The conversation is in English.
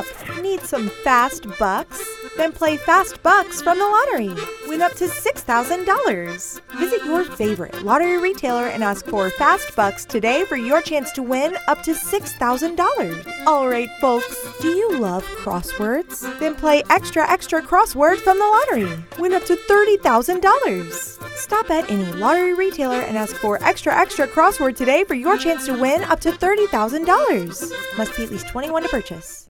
Need some fast bucks? Then play Fast Bucks from the lottery. Win up to $6,000. Visit your favorite lottery retailer and ask for Fast Bucks today for your chance to win up to $6,000. All right, folks, do you love crosswords? Then play Extra Extra Crossword from the lottery. Win up to $30,000. Stop at any lottery retailer and ask for Extra Extra Crossword today for your chance to win up to $30,000. Must be at least 21 to purchase.